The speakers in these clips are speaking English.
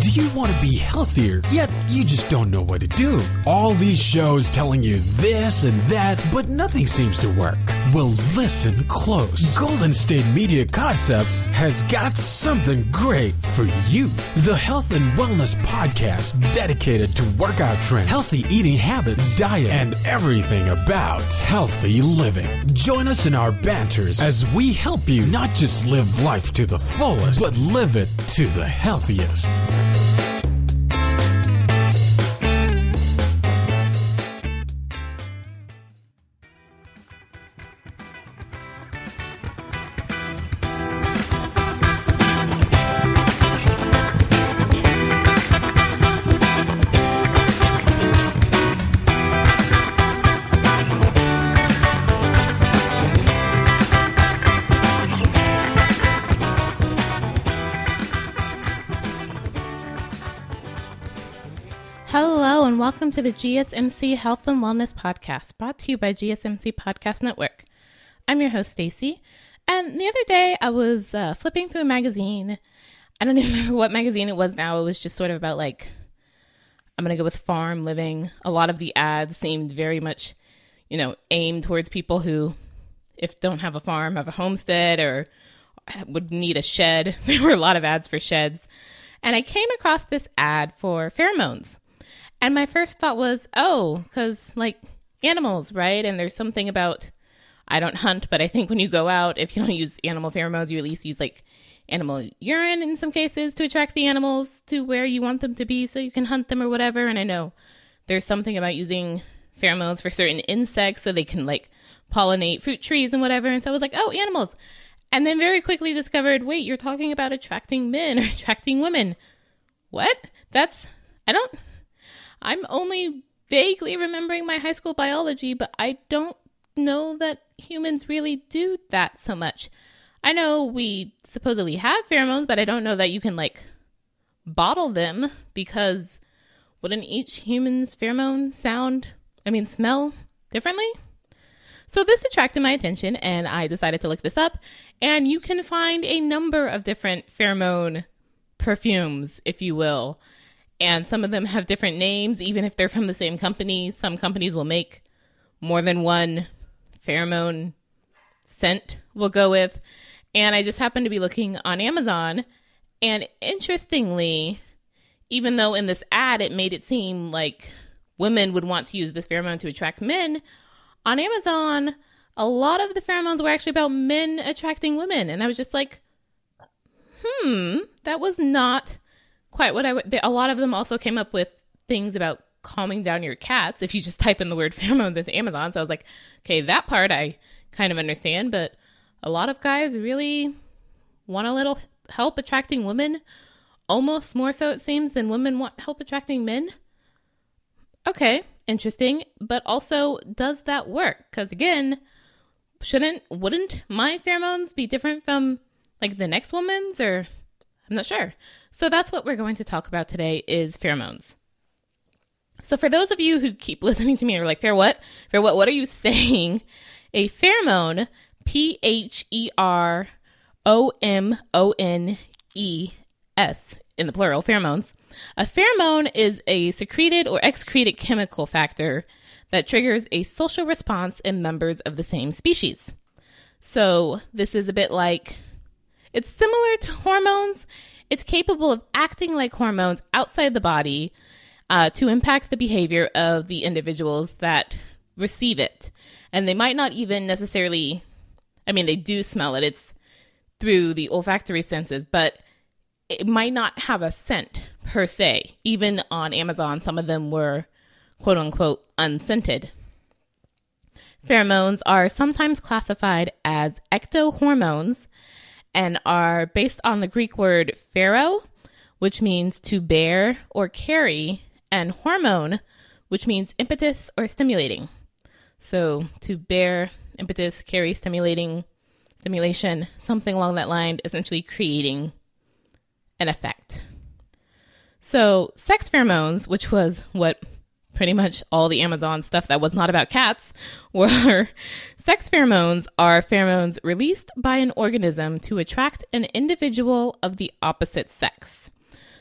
Do you want to be healthier, yet you just don't know what to do? All these shows telling you this and that, but nothing seems to work. Well, listen close. Golden State Media Concepts has got something great for you. The Health and Wellness Podcast dedicated to workout trends, healthy eating habits, diet, and everything about healthy living. Join us in our banters as we help you not just live life to the fullest, but live it to the healthiest. Welcome to the GSMC Health and Wellness Podcast, brought to you by GSMC Podcast Network. I'm your host, Stacy, and the other day I was flipping through a magazine. I don't even remember what magazine it was now. It was just sort of about I'm going to go with farm living. A lot of the ads seemed very much, aimed towards people who, if don't have a farm, have a homestead or would need a shed. There were a lot of ads for sheds. And I came across this ad for pheromones. And my first thought was, because animals, right? And there's something about, I don't hunt, but I think when you go out, if you don't use animal pheromones, you at least use animal urine in some cases to attract the animals to where you want them to be so you can hunt them or whatever. And I know there's something about using pheromones for certain insects so they can pollinate fruit trees and whatever. And so I was like, animals. And then very quickly discovered, wait, you're talking about attracting men or attracting women. What? I'm only vaguely remembering my high school biology, but I don't know that humans really do that so much. I know we supposedly have pheromones, but I don't know that you can bottle them, because wouldn't each human's pheromone smell differently? So this attracted my attention and I decided to look this up, and you can find a number of different pheromone perfumes, if you will. And some of them have different names, even if they're from the same company. Some companies will make more than one pheromone scent we'll go with. And I just happened to be looking on Amazon. And interestingly, even though in this ad it made it seem like women would want to use this pheromone to attract men, on Amazon, a lot of the pheromones were actually about men attracting women. And I was just like, that was not quite what a lot of them also came up with things about calming down your cats if you just type in the word pheromones into Amazon. So I was like, okay, that part I kind of understand, but a lot of guys really want a little help attracting women, almost more so it seems than women want help attracting men. Okay, interesting, but also does that work? Because again, wouldn't my pheromones be different from the next woman's, or I'm not sure. So that's what we're going to talk about today is pheromones. So for those of you who keep listening to me and are like, Fair what? What are you saying? A pheromone, Pheromones in the plural, pheromones. A pheromone is a secreted or excreted chemical factor that triggers a social response in members of the same species. So this is a bit it's similar to hormones. It's capable of acting like hormones outside the body to impact the behavior of the individuals that receive it. And they might not even necessarily, they do smell it. It's through the olfactory senses, but it might not have a scent per se. Even on Amazon, some of them were quote unquote unscented. Pheromones are sometimes classified as ectohormones and are based on the Greek word phero, which means to bear or carry, and hormone, which means impetus or stimulating. So to bear, impetus, carry, stimulation, something along that line, essentially creating an effect. So sex pheromones, which was what pretty much all the Amazon stuff that was not about cats were, sex pheromones are pheromones released by an organism to attract an individual of the opposite sex.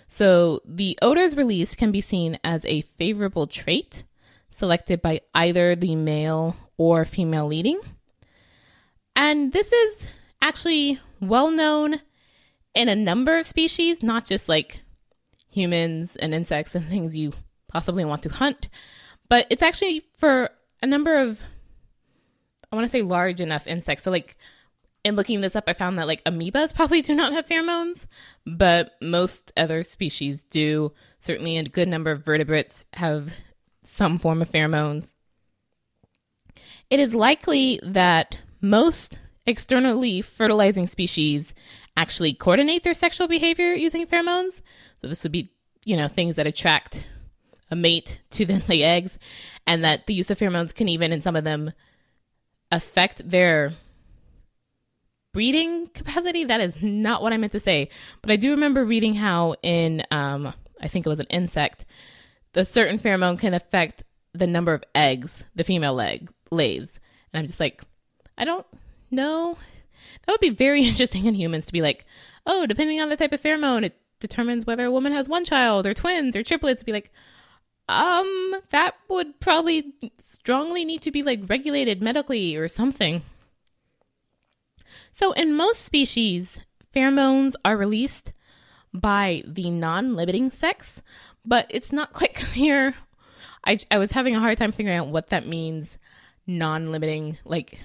So the odors released can be seen as a favorable trait selected by either the male or female leading. And this is actually well known in a number of species, not just like humans and insects and things you possibly want to hunt, but it's actually for a number of, I want to say large enough insects. So like in looking this up, I found that like amoebas probably do not have pheromones, but most other species do. Certainly a good number of vertebrates have some form of pheromones. It is likely that most externally fertilizing species actually coordinate their sexual behavior using pheromones. So this would be, things that attract a mate to then lay eggs, and that the use of pheromones can even, in some of them, affect their breeding capacity. That is not what I meant to say. But I do remember reading how in, I think it was an insect, the certain pheromone can affect the number of eggs the female lays. And I'm just like, I don't know. That would be very interesting in humans to be like, oh, depending on the type of pheromone, it determines whether a woman has one child or twins or triplets. Be like, that would probably strongly need to be like regulated medically or something. So in most species, pheromones are released by the non-limiting sex, but it's not quite clear. I was having a hard time figuring out what that means, non-limiting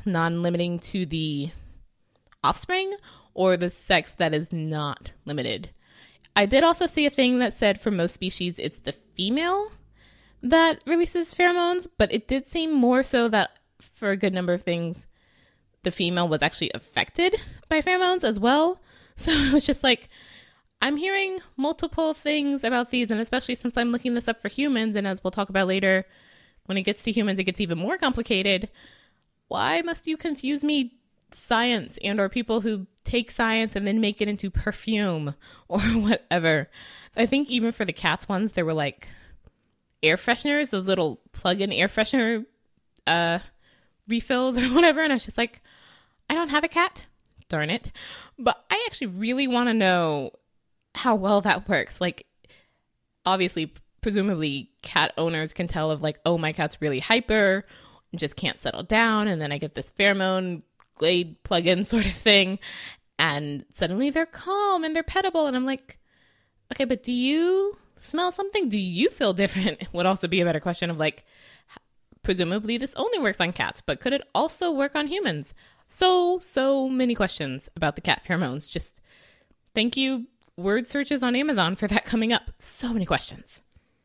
to the offspring or the sex that is not limited. I did also see a thing that said for most species, it's the female that releases pheromones, but it did seem more so that for a good number of things, the female was actually affected by pheromones as well. So it was just like, I'm hearing multiple things about these, and especially since I'm looking this up for humans, and as we'll talk about later, when it gets to humans, it gets even more complicated. Why must you confuse me, science, and or people who take science and then make it into perfume or whatever? I think even for the cats ones, there were like air fresheners, those little plug-in air freshener refills or whatever, and I was just like, I don't have a cat, darn it. But I actually really want to know how well that works. Like, obviously, presumably cat owners can tell of like, oh, my cat's really hyper and just can't settle down, and then I get this pheromone Glade plug-in sort of thing, and suddenly they're calm and they're pettable, and I'm like, okay, but do you smell something? Do you feel different? Would also be a better question of like, presumably this only works on cats, but could it also work on humans? So many questions about the cat pheromones. Just thank you, word searches on Amazon, for that coming up. So many questions.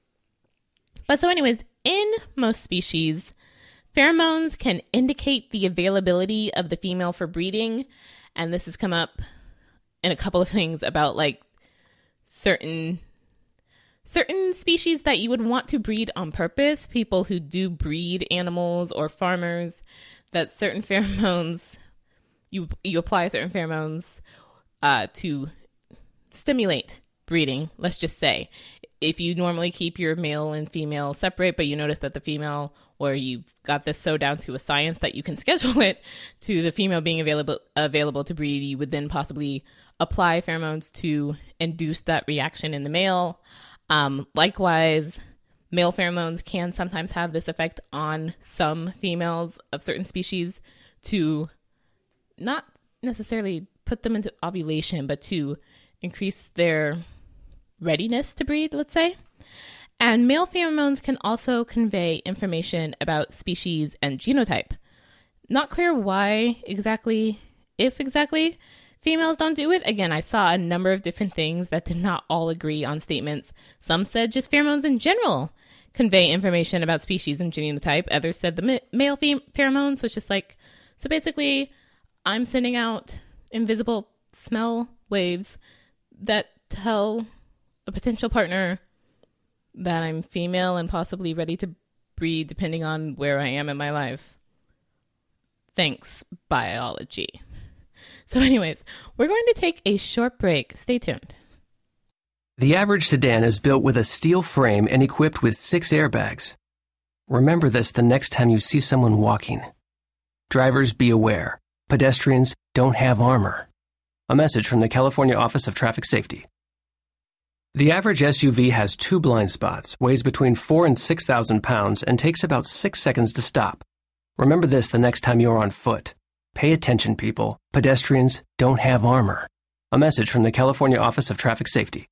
But so anyways, in most species, pheromones can indicate the availability of the female for breeding. And this has come up in a couple of things about like certain species that you would want to breed on purpose, people who do breed animals or farmers, that certain pheromones, you apply certain pheromones to stimulate breeding, let's just say. If you normally keep your male and female separate, but you notice that the female, or you've got this so down to a science that you can schedule it to the female being available to breed, you would then possibly apply pheromones to induce that reaction in the male. Likewise, male pheromones can sometimes have this effect on some females of certain species to not necessarily put them into ovulation, but to increase their readiness to breed, let's say. And male pheromones can also convey information about species and genotype. Not clear why exactly, if exactly, females don't do it. Again, I saw a number of different things that did not all agree on statements. Some said just pheromones in general convey information about species and genotype. Others said the male pheromones. So it's just like, so basically, I'm sending out invisible smell waves that tell a potential partner that I'm female and possibly ready to breed depending on where I am in my life. Thanks, biology. So anyways, we're going to take a short break. Stay tuned. The average sedan is built with a steel frame and equipped with 6 airbags. Remember this the next time you see someone walking. Drivers, be aware. Pedestrians don't have armor. A message from the California Office of Traffic Safety. The average SUV has 2 blind spots, weighs between 4 and 6,000 pounds, and takes about 6 seconds to stop. Remember this the next time you're on foot. Pay attention, people. Pedestrians don't have armor. A message from the California Office of Traffic Safety.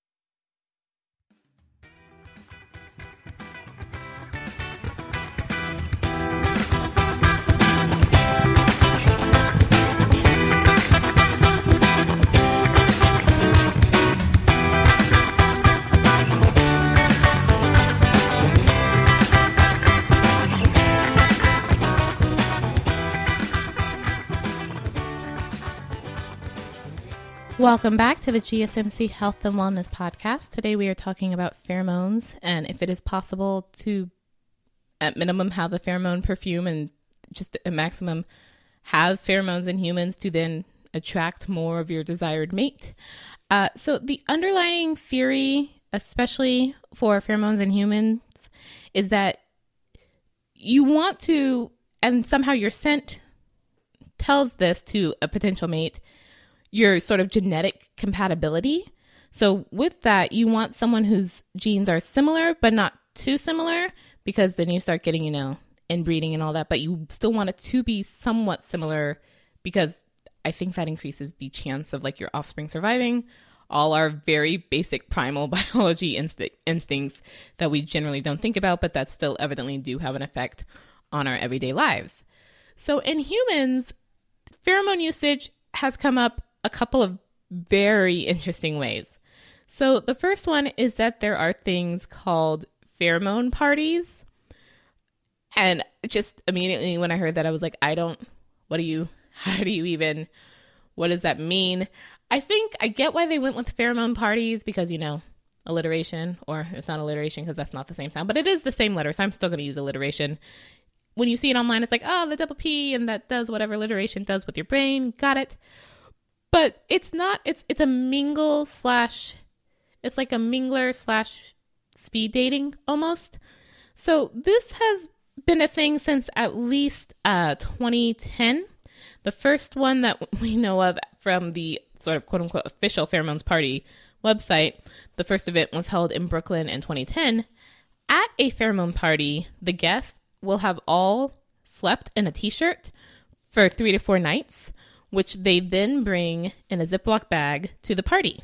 Welcome back to the GSMC Health and Wellness Podcast. Today we are talking about pheromones and if it is possible to, at minimum, have a pheromone perfume and just at maximum have pheromones in humans to then attract more of your desired mate. So the underlying theory, especially for pheromones in humans, is that you want to, and somehow your scent tells this to a potential mate, your sort of genetic compatibility. So with that, you want someone whose genes are similar, but not too similar, because then you start getting, inbreeding and all that, but you still want it to be somewhat similar because I think that increases the chance of like your offspring surviving. All our very basic primal biology instincts that we generally don't think about, but that still evidently do have an effect on our everyday lives. So in humans, pheromone usage has come up a couple of very interesting ways. So the first one is that there are things called pheromone parties. And just immediately when I heard that, I was like, what does that mean? I think I get why they went with pheromone parties because, alliteration, or it's not alliteration because that's not the same sound, but it is the same letter. So I'm still going to use alliteration. When you see it online, it's like, oh, the double P, and that does whatever alliteration does with your brain. Got it. But it's not, it's a mingle slash, it's like a mingler slash speed dating almost. So this has been a thing since at least 2010. The first one that we know of from the sort of quote unquote official Pheromones Party website, the first event was held in Brooklyn in 2010. At a pheromone party, the guests will have all slept in a t-shirt for 3 to 4 nights, which they then bring in a Ziploc bag to the party.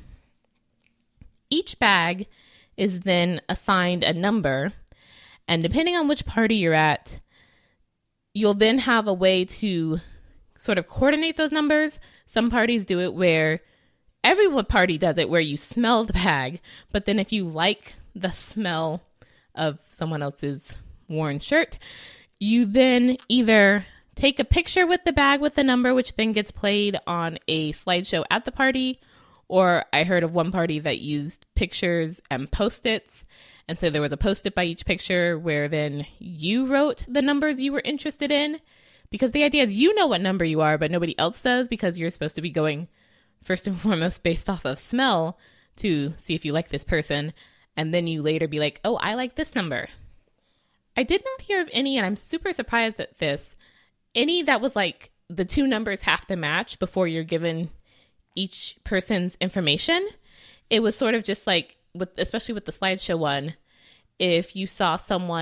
Each bag is then assigned a number, and depending on which party you're at, you'll then have a way to sort of coordinate those numbers. Some parties do it where every party does it where you smell the bag, but then if you like the smell of someone else's worn shirt, you then either take a picture with the bag with the number, which then gets played on a slideshow at the party. Or I heard of one party that used pictures and Post-its. And so there was a Post-it by each picture where then you wrote the numbers you were interested in. Because the idea is you know what number you are, but nobody else does because you're supposed to be going first and foremost based off of smell to see if you like this person. And then you later be like, oh, I like this number. I did not hear of any, and I'm super surprised at this, any that was like the 2 numbers have to match before you're given each person's information. It was sort of just like, especially with the slideshow one, if you saw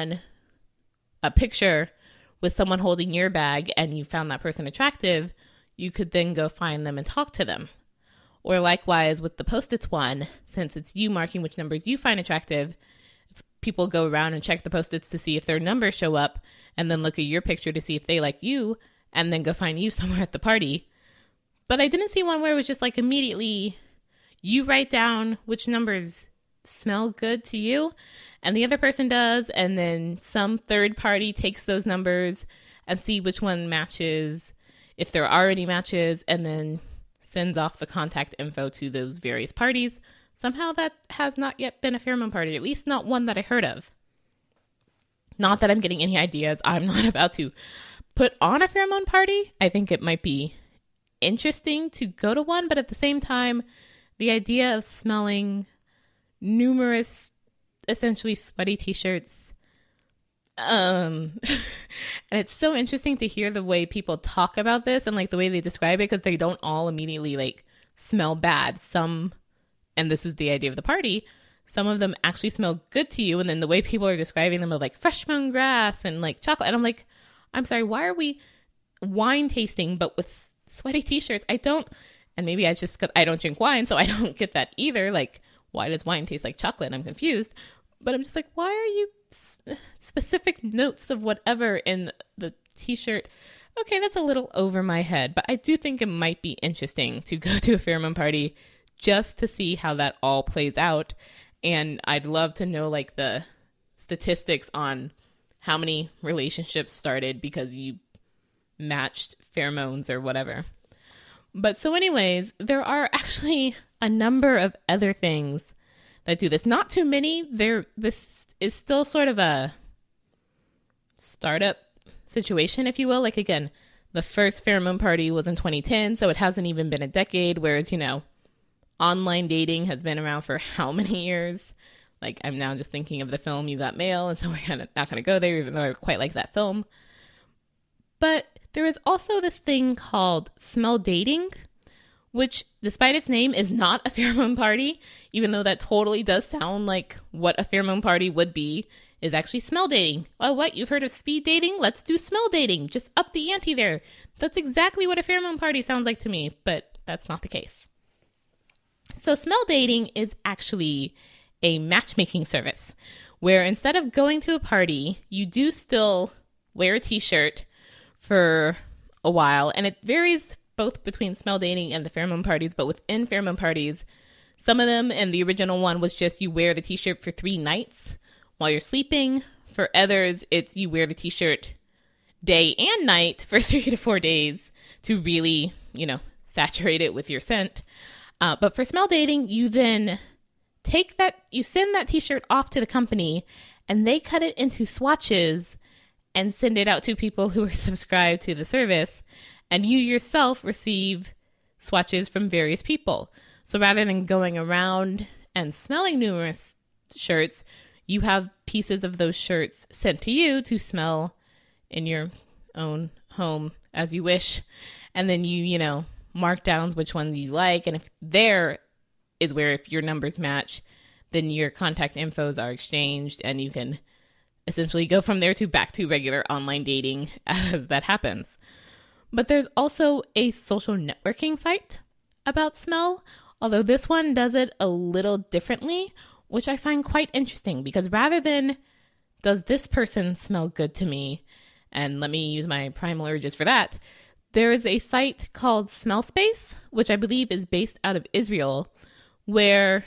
a picture with someone holding your bag and you found that person attractive, you could then go find them and talk to them. Or likewise with the Post-its one, since it's you marking which numbers you find attractive, people go around and check the Post-its to see if their numbers show up and then look at your picture to see if they like you and then go find you somewhere at the party. But I didn't see one where it was just like immediately you write down which numbers smell good to you and the other person does, and then some third party takes those numbers and see which one matches, if there are any matches, and then sends off the contact info to those various parties. Somehow that has not yet been a pheromone party, at least not one that I heard of. Not that I'm getting any ideas. I'm not about to put on a pheromone party. I think it might be interesting to go to one, but at the same time, the idea of smelling numerous essentially sweaty t-shirts, and it's so interesting to hear the way people talk about this and like the way they describe it, because they don't all immediately like smell bad. Some and this is the idea of the party, some of them actually smell good to you. And then the way people are describing them are like fresh mown grass and like chocolate. And I'm like, I'm sorry, why are we wine tasting but with sweaty t-shirts? And maybe because I don't drink wine, so I don't get that either. Like, why does wine taste like chocolate? I'm confused. But I'm just like, why are you specific notes of whatever in the t-shirt? Okay, that's a little over my head, but I do think it might be interesting to go to a pheromone party just to see how that all plays out. And I'd love to know like the statistics on how many relationships started because you matched pheromones or whatever. But so anyways, there are actually a number of other things that do this. Not too many. This is still sort of a startup situation, if you will. Like, again, the first pheromone party was in 2010, so it hasn't even been a decade, whereas, online dating has been around for how many years? Like, I'm now just thinking of the film You Got Mail, and so we're not going to go there, even though I quite like that film. But there is also this thing called smell dating, which, despite its name, is not a pheromone party, even though that totally does sound like what a pheromone party would be, is actually smell dating. Oh, what? You've heard of speed dating? Let's do smell dating. Just up the ante there. That's exactly what a pheromone party sounds like to me, but that's not the case. So smell dating is actually a matchmaking service where instead of going to a party, you do still wear a t-shirt for a while, and it varies both between smell dating and the pheromone parties, but within pheromone parties, some of them, and the original one was just you wear the t-shirt for 3 nights while you're sleeping. For others, it's you wear the t-shirt day and night for 3 to 4 days to really, saturate it with your scent. But for smell dating, you then you send that t-shirt off to the company and they cut it into swatches and send it out to people who are subscribed to the service. And you yourself receive swatches from various people. So rather than going around and smelling numerous shirts, you have pieces of those shirts sent to you to smell in your own home as you wish. And then you, mark down which one you like. And if there is where if your numbers match, then your contact infos are exchanged and you can essentially go from there to back to regular online dating as that happens. But there's also a social networking site about smell, although this one does it a little differently, which I find quite interesting because rather than does this person smell good to me, and let me use my primal urges for that, there is a site called Smell Space, which I believe is based out of Israel, where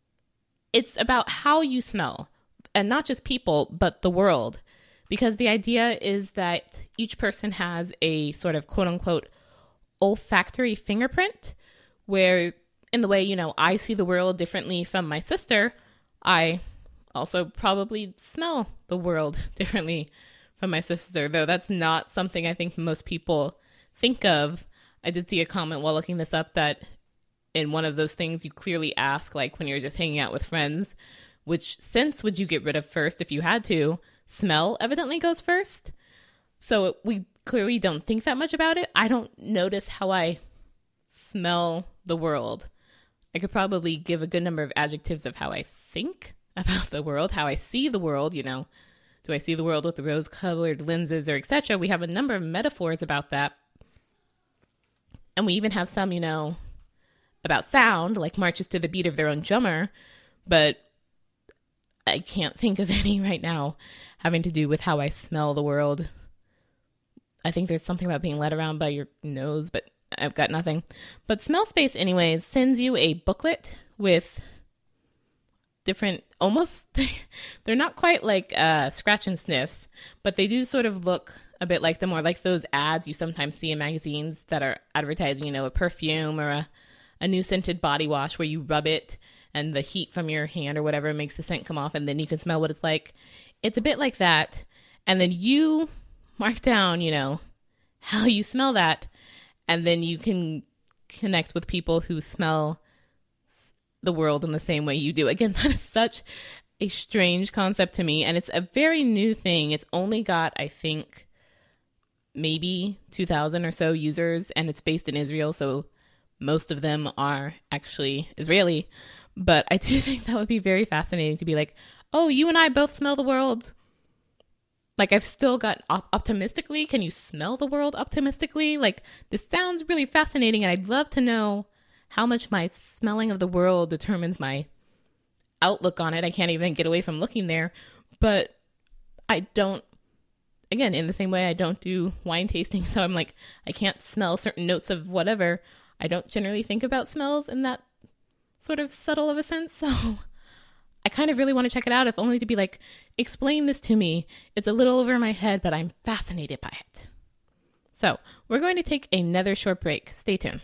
it's about how you smell, and not just people, but the world. Because the idea is that each person has a sort of quote-unquote olfactory fingerprint, where in the way, I see the world differently from my sister, I also probably smell the world differently from my sister, though that's not something I think most people think of. I did see a comment while looking this up that in one of those things you clearly ask, like when you're just hanging out with friends, which sense would you get rid of first if you had to? Smell evidently goes first. So we clearly don't think that much about it. I don't notice how I smell the world. I could probably give a good number of adjectives of how I think about the world, how I see the world, Do I see the world with the rose-colored lenses or etc.? We have a number of metaphors about that. And we even have some, about sound, like marches to the beat of their own drummer. But I can't think of any right now having to do with how I smell the world. I think there's something about being led around by your nose, but I've got nothing. But Smell Space, anyways, sends you a booklet with different, almost, they're not quite like scratch and sniffs, but they do sort of look a bit like them, or like those ads you sometimes see in magazines that are advertising, a perfume or a new scented body wash where you rub it and the heat from your hand or whatever makes the scent come off and then you can smell what it's like. It's a bit like that. And then you mark down, how you smell that. And then you can connect with people who smell the world in the same way you do. Again, that is such a strange concept to me. And it's a very new thing. It's only got, I think, maybe 2,000 or so users. And it's based in Israel. So most of them are actually Israeli. But I do think that would be very fascinating to be like, oh, you and I both smell the world. Like, I've still got optimistically. Can you smell the world optimistically? Like, this sounds really fascinating, and I'd love to know how much my smelling of the world determines my outlook on it. I can't even get away from looking there. But I don't, again, in the same way I don't do wine tasting, so I'm like, I can't smell certain notes of whatever. I don't generally think about smells in that sort of subtle of a sense, so I kind of really want to check it out, if only to be like, explain this to me. It's a little over my head, but I'm fascinated by it. So we're going to take another short break. Stay tuned.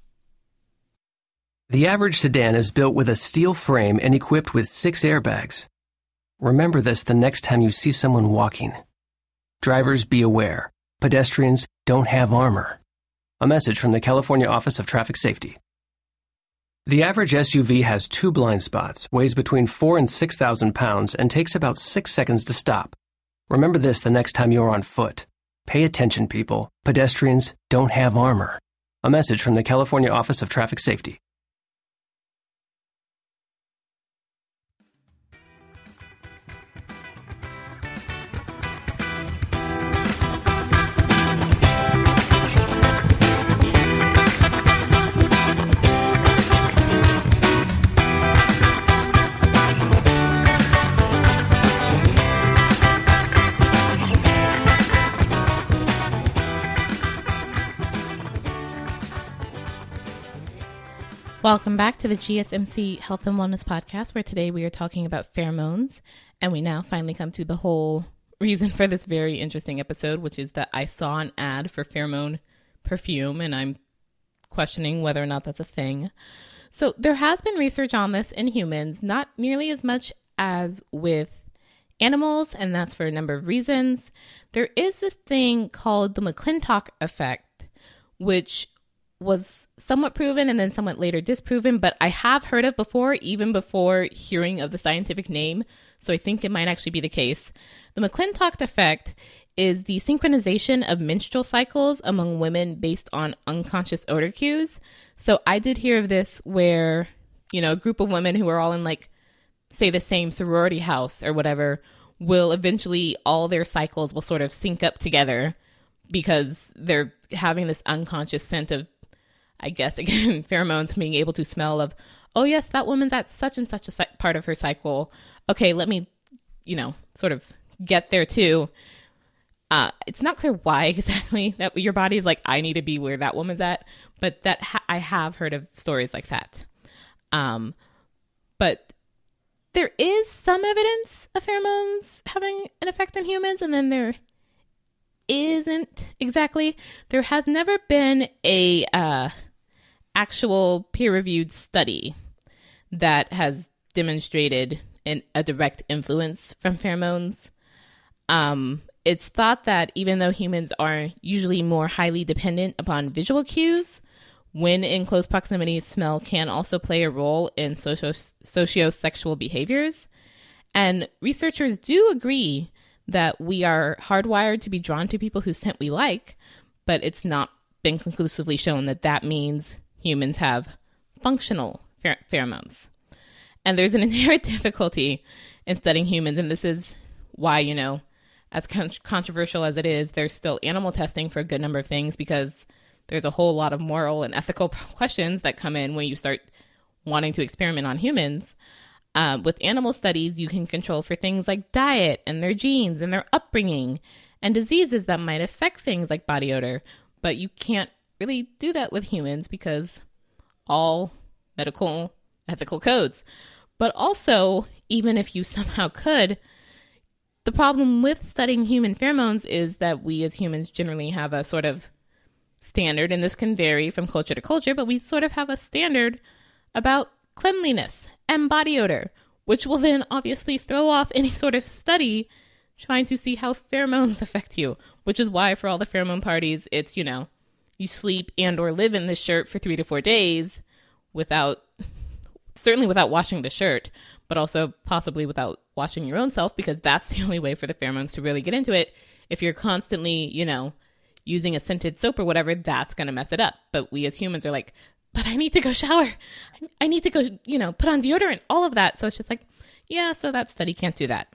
The average sedan is built with a steel frame and equipped with 6 airbags. Remember this the next time you see someone walking. Drivers, be aware. Pedestrians don't have armor. A message from the California Office of Traffic Safety. The average SUV has 2 blind spots, weighs between 4,000 and 6,000 pounds, and takes about 6 seconds to stop. Remember this the next time you're on foot. Pay attention, people. Pedestrians don't have armor. A message from the California Office of Traffic Safety. Welcome back to the GSMC Health and Wellness Podcast, where today we are talking about pheromones, and we now finally come to the whole reason for this very interesting episode, which is that I saw an ad for pheromone perfume, and I'm questioning whether or not that's a thing. So there has been research on this in humans, not nearly as much as with animals, and that's for a number of reasons. There is this thing called the McClintock effect, which was somewhat proven and then somewhat later disproven, but I have heard of before, even before hearing of the scientific name, so I think it might actually be the case. The McClintock effect is the synchronization of menstrual cycles among women based on unconscious odor cues. So I did hear of this where, you know, a group of women who are all in, like, say the same sorority house or whatever, will eventually, all their cycles will sort of sync up together because they're having this unconscious scent of, I guess, again, pheromones, being able to smell of, oh, yes, that woman's at such and such a part of her cycle. Okay, let me, you know, sort of get there too. It's not clear why exactly that your body is like, I need to be where that woman's at, but that I have heard of stories like that. But there is some evidence of pheromones having an effect on humans, and then there isn't exactly. There has never been a actual peer-reviewed study that has demonstrated a direct influence from pheromones. It's thought that even though humans are usually more highly dependent upon visual cues, when in close proximity, smell can also play a role in socio-sexual behaviors. And researchers do agree that we are hardwired to be drawn to people whose scent we like, but it's not been conclusively shown that that means humans have functional pheromones. And there's an inherent difficulty in studying humans, and this is why, you know, as controversial as it is, there's still animal testing for a good number of things, because there's a whole lot of moral and ethical questions that come in when you start wanting to experiment on humans. With animal studies, you can control for things like diet and their genes and their upbringing and diseases that might affect things like body odor, but you can't really do that with humans because all medical ethical codes. But also, even if you somehow could, the problem with studying human pheromones is that we as humans generally have a sort of standard, and this can vary from culture to culture, but we sort of have a standard about cleanliness and body odor, which will then obviously throw off any sort of study trying to see how pheromones affect you, which is why for all the pheromone parties, it's, you know, you sleep and or live in this shirt for 3 to 4 days certainly without washing the shirt, but also possibly without washing your own self, because that's the only way for the pheromones to really get into it. If you're constantly, you know, using a scented soap or whatever, that's going to mess it up. But we as humans are like, but I need to go shower. I need to go, put on deodorant, all of that. So it's just like, yeah, so that study can't do that.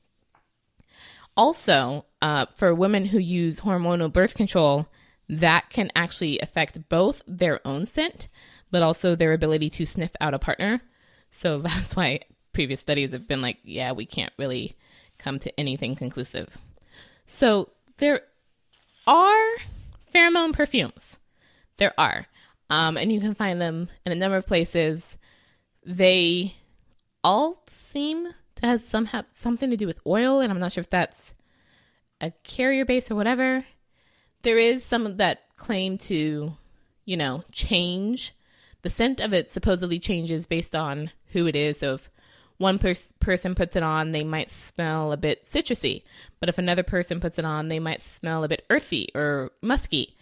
Also, for women who use hormonal birth control, that can actually affect both their own scent, but also their ability to sniff out a partner. So that's why previous studies have been like, yeah, we can't really come to anything conclusive. So there are pheromone perfumes. There are. And you can find them in a number of places. They all seem to have something to do with oil, and I'm not sure if that's a carrier base or whatever. There is some that claim to, change. The scent of it supposedly changes based on who it is. So if one person puts it on, they might smell a bit citrusy. But if another person puts it on, they might smell a bit earthy or musky.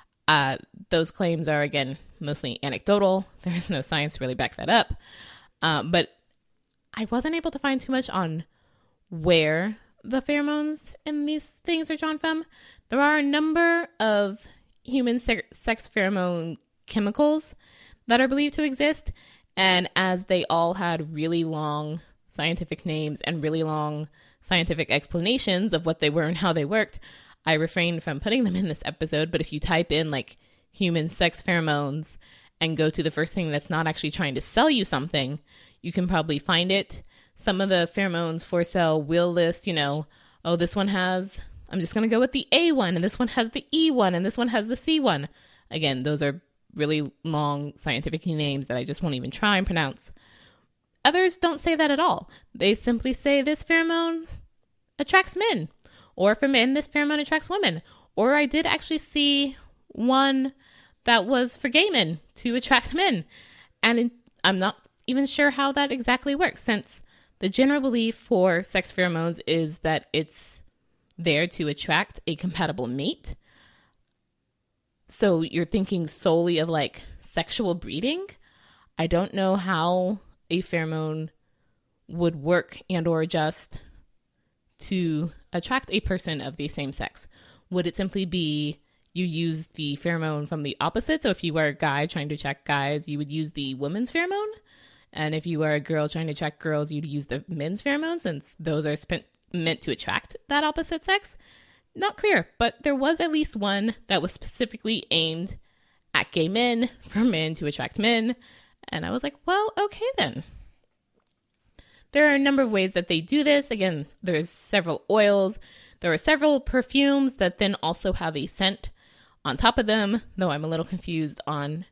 Those claims are, again, mostly anecdotal. There's no science to really back that up. But I wasn't able to find too much on where the pheromones in these things are drawn from. There are a number of human sex pheromone chemicals that are believed to exist. And as they all had really long scientific names and really long scientific explanations of what they were and how they worked, I refrained from putting them in this episode. But if you type in like human sex pheromones and go to the first thing that's not actually trying to sell you something, you can probably find it. Some of the pheromones for sale will list, this one has, I'm just going to go with the A one, and this one has the E one, and this one has the C one. Again, those are really long scientific names that I just won't even try and pronounce. Others don't say that at all. They simply say this pheromone attracts men, or for men, this pheromone attracts women. Or I did actually see one that was for gay men to attract men. And I'm not even sure how that exactly works, since the general belief for sex pheromones is that it's there to attract a compatible mate. So you're thinking solely of like sexual breeding. I don't know how a pheromone would work and or adjust to attract a person of the same sex. Would it simply be you use the pheromone from the opposite? So if you were a guy trying to attract guys, you would use the woman's pheromone. And if you were a girl trying to attract girls, you'd use the men's pheromones, since those are meant to attract that opposite sex. Not clear, but there was at least one that was specifically aimed at gay men, for men to attract men. And I was like, well, okay then. There are a number of ways that they do this. Again, there's several oils. There are several perfumes that then also have a scent on top of them, though I'm a little confused on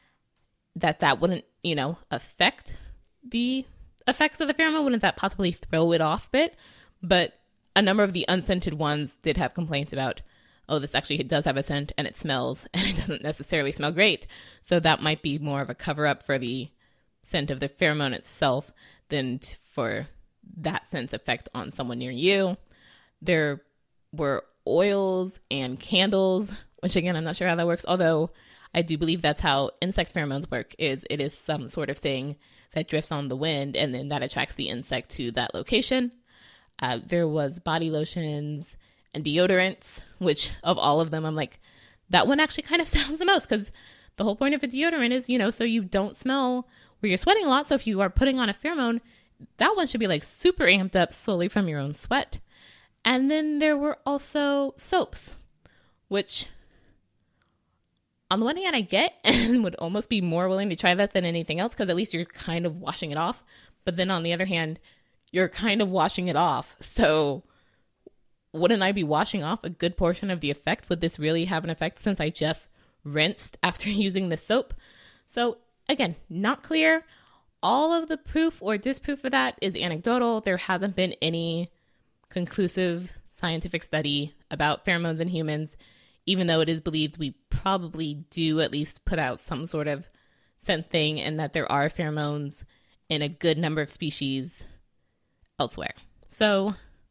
that wouldn't, affect the effects of the pheromone. Wouldn't that possibly throw it off a bit? But a number of the unscented ones did have complaints about, this actually does have a scent and it smells, and it doesn't necessarily smell great. So that might be more of a cover-up for the scent of the pheromone itself than for that scent's effect on someone near you. There were oils and candles, which again, I'm not sure how that works, although I do believe that's how insect pheromones work, it is some sort of thing that drifts on the wind, and then that attracts the insect to that location. There was body lotions and deodorants, which of all of them, I'm like, that one actually kind of sounds the most, because the whole point of a deodorant is, so you don't smell where you're sweating a lot. So if you are putting on a pheromone, that one should be like super amped up solely from your own sweat. And then there were also soaps, which on the one hand I get and would almost be more willing to try that than anything else, because at least you're kind of washing it off. But then on the other hand, you're kind of washing it off. So wouldn't I be washing off a good portion of the effect? Would this really have an effect since I just rinsed after using the soap? So again, not clear. All of the proof or disproof of that is anecdotal. There hasn't been any conclusive scientific study about pheromones in humans, even though it is believed we probably do at least put out some sort of scent thing, and that there are pheromones in a good number of species elsewhere. So,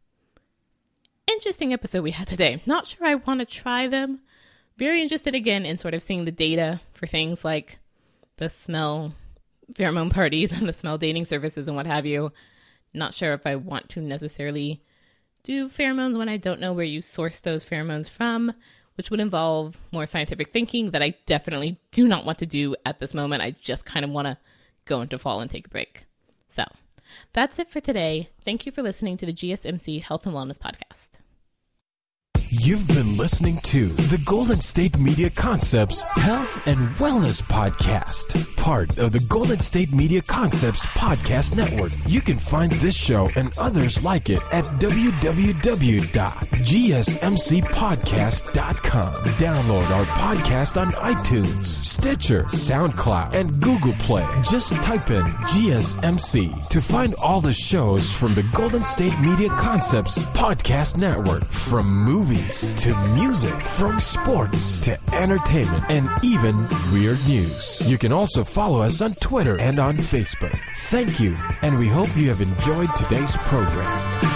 interesting episode we had today. Not sure I want to try them. Very interested again in sort of seeing the data for things like the smell pheromone parties and the smell dating services and what have you. Not sure if I want to necessarily do pheromones when I don't know where you source those pheromones from, which would involve more scientific thinking that I definitely do not want to do at this moment. I just kind of want to go into fall and take a break. So that's it for today. Thank you for listening to the GSMC Health and Wellness Podcast. You've been listening to the Golden State Media Concepts Health and Wellness Podcast, part of the Golden State Media Concepts Podcast Network. You can find this show and others like it at www.gsmcpodcast.com. Download our podcast on iTunes, Stitcher, SoundCloud, and Google Play. Just type in GSMC to find all the shows from the Golden State Media Concepts Podcast Network, from movies to music, from sports to entertainment, and even weird news. You can also follow us on Twitter and on Facebook. Thank you, and we hope you have enjoyed today's program.